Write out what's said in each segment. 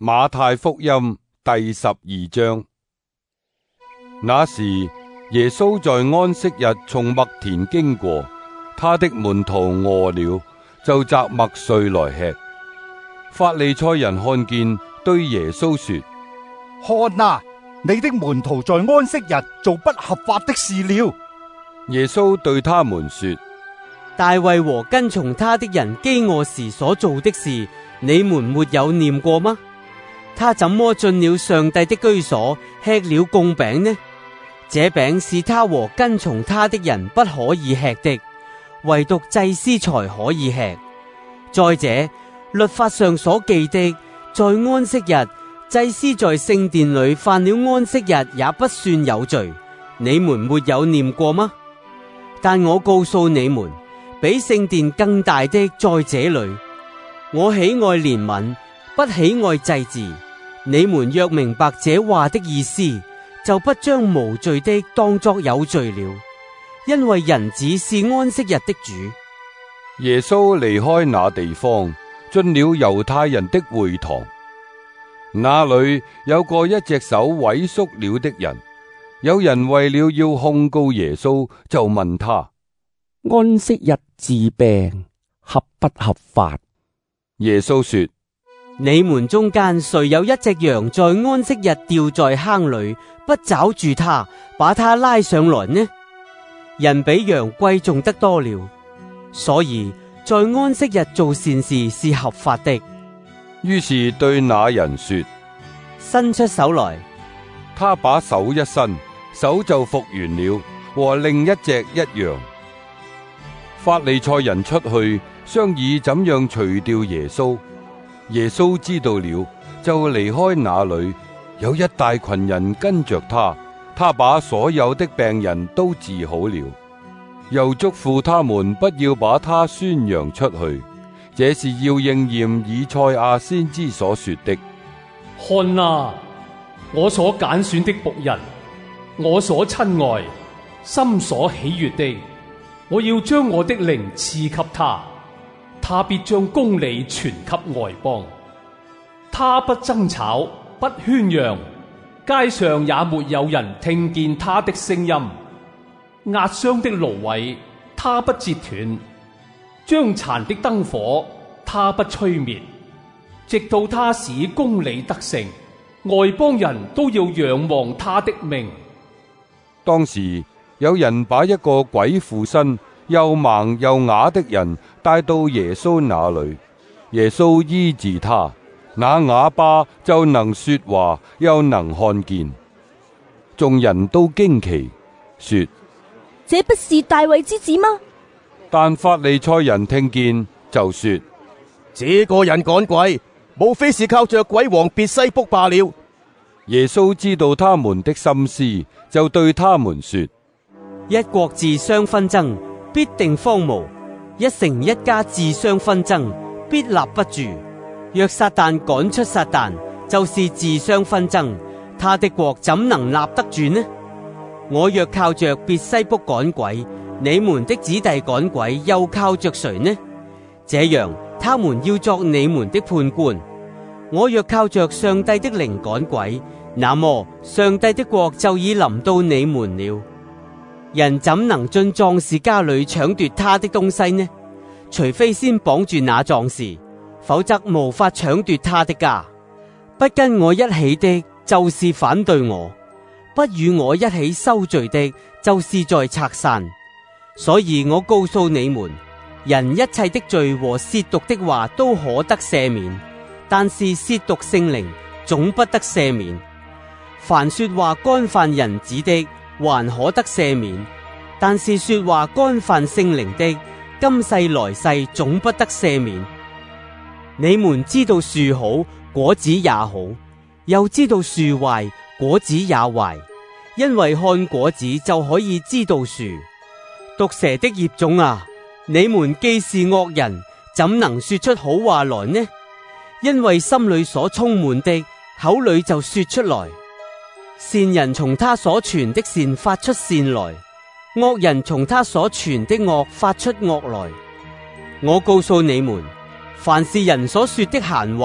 馬太福音第12章。那時，耶穌在安息日從麥田經過，他的門徒餓了，就摘麥穗來吃。法利賽人看見，對耶穌說： 看啊，你的門徒在安息日做不合法的事了。 耶穌對他們說： 大衛和跟從他的人飢餓時所做的事，你們沒有念過嗎？他怎麼進了上帝的居所，吃了供餅呢？這餅是他和跟從他的人不可以吃的，唯獨祭司才可以吃。再者，律法上所記的，在安息日，祭司在聖殿裏犯了安息日也不算有罪，你們沒有念過嗎？但我告訴你們，比聖殿更大的在這裏。我喜愛憐憫，不喜愛祭祀。你們若明白這話的意思，就不將無罪的當作有罪了，因為人子是安息日的主。 耶穌離開那地方，進了猶太人的會堂。那裏有個一隻手萎縮了的人，有人為了要控告耶穌，就問他： 安息日治病合不合法？ 耶穌說： 你們中間誰有一隻羊在安息日掉在坑裏，不抓住它，把它拉上來呢？人比羊貴重得多了，所以在安息日做善事是合法的。 於是對那人說： 伸出手來。 他把手一伸，手就復原了，和另一隻一樣。法利賽人出去商議怎樣除掉耶穌。耶穌知道了，就離開那裏，有一大群人跟着他。他把所有的病人都治好了，又囑咐他們不要把他宣揚出去，這是要應驗以賽亞先知所說的： 看啊，我所揀選的僕人，我所親愛、心所喜悅的，我要將我的靈賜給他。他必將公理傳給外邦，他不爭吵，不喧嚷，街上也沒有人聽見他的聲音。壓傷的蘆葦，他不折斷；將殘的燈火，他不吹滅，直到他使公理得勝，外邦人都要仰望他的名。 當時有人把一個鬼附身、又盲又啞的人帶到耶穌那裏，耶穌醫治他，那啞巴就能說話，又能看見。眾人都驚奇，說： 這不是大衛之子嗎？ 但法利賽人聽見，就說： 這個人趕鬼，無非是靠着鬼王別西卜罷了。 耶穌知道他們的心思，就對他們說： 一國自相紛爭，必定荒蕪；一城一家自相紛爭，必立不住。若撒旦趕出撒旦，就是自相紛爭，他的國怎能立得住呢？我若靠着別西卜趕鬼，你們的子弟趕鬼又靠着誰呢？這樣，他們要作你們的判官。我若靠着上帝的靈趕鬼，那麼上帝的國就已臨到你們了。人怎能進壯士家裏搶奪他的東西呢？除非先綁住那壯士，否則無法搶奪他的家。不跟我一起的，就是反對我；不與我一起收罪的，就是在拆散。所以我告訴你們，人一切的罪和褻瀆的話都可得赦免，但是褻瀆聖靈總不得赦免。凡說話干犯人子的，還可得赦免，但是說話干犯聖靈的，今世來世總不得赦免。你們知道樹好，果子也好，又知道樹壞，果子也壞，因為看果子就可以知道樹。毒蛇的孽種啊，你們既是惡人，怎能說出好話來呢？因為心裏所充滿的，口裏就說出來。善人從他所傳的善發出善來，惡人從他所傳的惡發出惡來。我告訴你們，凡是人所說的閒話，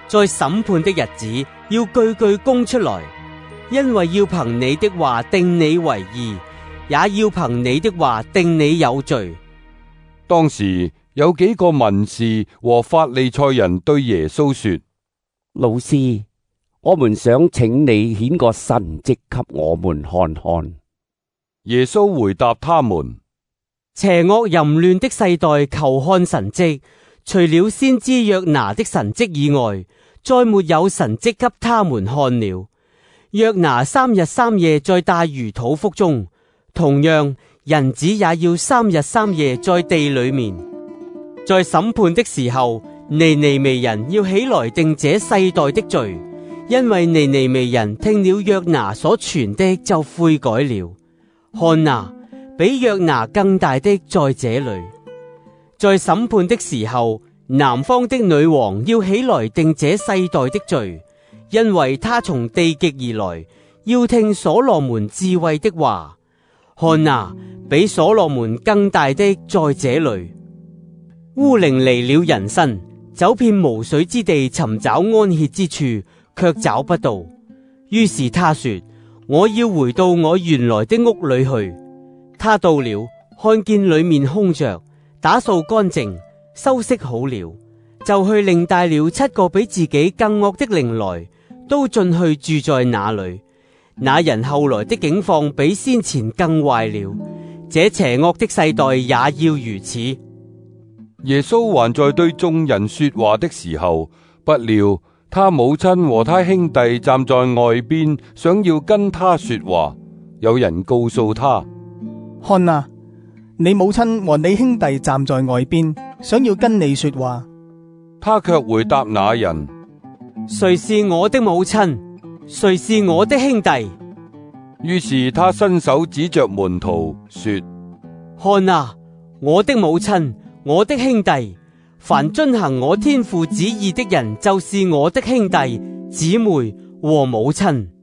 在審判的日子要句句供出來，因為要憑你的話定你為義，也要憑你的話定你有罪。 當時有幾個文士和法利賽人對耶穌說： 老師，我們想請你顯個神蹟給我們看看。 耶穌回答他們： 邪惡淫亂的世代求看神蹟，除了先知約拿的神蹟以外，再沒有神蹟給他們看了。約拿3日3夜在大魚肚腹中，同樣人子也要3日3夜在地裏面。在審判的時候，尼尼微人要起來定這世代的罪，因為尼尼微人聽了約拿所傳的就悔改了。看哪，比約拿更大的在這裏。在審判的時候，南方的女王要起來定這世代的罪，因為他從地極而來，要聽所羅門智慧的話。看哪，比所羅門更大的在這裏。污靈離了人身，走遍無水之地尋找安歇之處，卻找不到。於是他說：我要回到我原來的屋裏去。他到了，看見裏面空着，打掃乾淨，修飾好了，就去另帶了7個比自己更惡的靈來，都進去住在那裏。那人後來的境況比先前更壞了。這邪惡的世代也要如此。 耶穌還在對眾人說話的時候，不料他母親和他兄弟站在外邊，想要跟他說話。有人告訴他： 看啊，你母親和你兄弟站在外邊，想要跟你說話。 他卻回答那人： 誰是我的母親？誰是我的兄弟？ 於是他伸手指着門徒說： 看啊，我的母親，我的兄弟，凡遵行我天父旨意的人，就是我的兄弟、姊妹和母親。